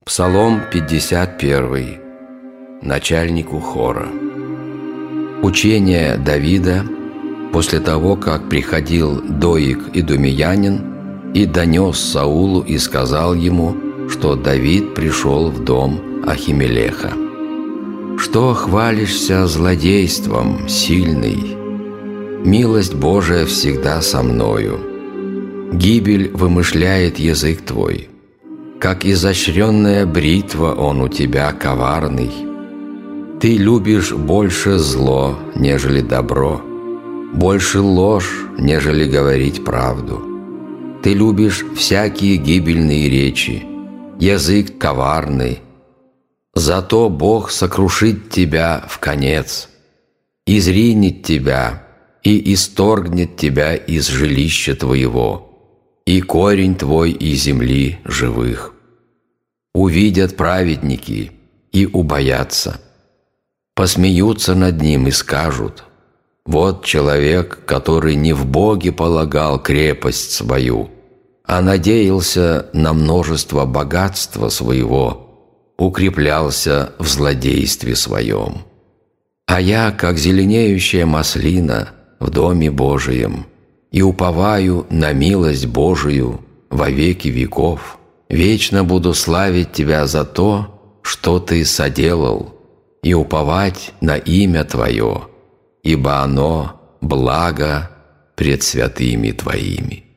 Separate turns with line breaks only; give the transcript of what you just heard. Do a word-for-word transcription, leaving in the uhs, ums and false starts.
Псалом пятьдесят один. Начальнику хора. Учение Давида после того, как приходил Доик идумеянин и донес Саулу и сказал ему, что Давид пришел в дом Ахимелеха. «Что хвалишься злодейством, сильный? Милость Божия всегда со мною. Гибель вымышляет язык твой. Как изощренная бритва он у тебя коварный. Ты любишь больше зло, нежели добро, больше ложь, нежели говорить правду. Ты любишь всякие гибельные речи, язык коварный. Зато Бог сокрушит тебя вконец, изринет тебя и исторгнет тебя из жилища твоего, и корень твой из земли живых. Увидят праведники и убоятся, посмеются над ним и скажут: вот человек, который не в Боге полагал крепость свою, а надеялся на множество богатства своего, укреплялся в злодействе своем. А я, как зеленеющая маслина в доме Божием, и уповаю на милость Божию во веки веков. Вечно буду славить Тебя за то, что Ты соделал, и уповать на имя Твое, ибо оно благо пред святыми Твоими».